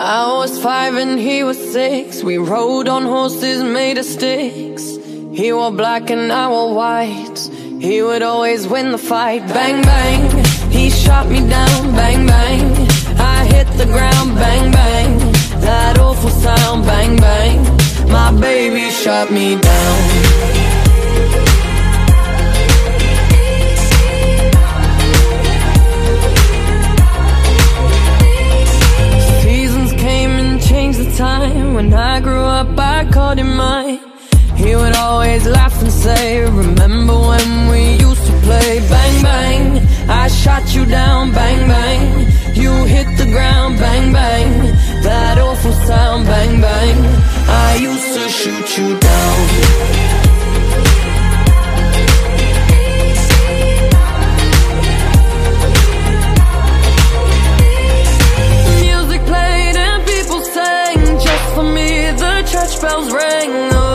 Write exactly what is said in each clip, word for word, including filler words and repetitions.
I was five and he was six. We rode on horses made of sticks. He wore black and I wore white. He would always win the fight. Bang, bang, he shot me down. Bang, bang, I hit the ground. Bang, bang, that awful sound. Bang, bang, my baby shot me down. Time when I grew up, I called him mine. He would always laugh and say, remember when we used to play? Bang, bang, I shot you down. Bang, bang, you hit the ground. Bang, bang, that awful sound. Bang, bang, I used to shoot you down. Church bells ring,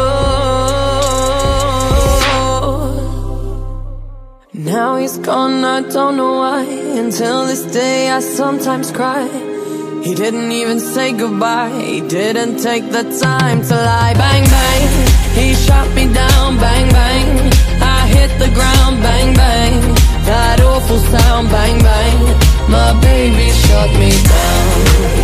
oh. Now he's gone, I don't know why. Until this day I sometimes cry. He didn't even say goodbye. He didn't take the time to lie. Bang, bang, he shot me down. Bang, bang, I hit the ground. Bang, bang, that awful sound. Bang, bang, my baby shot me down.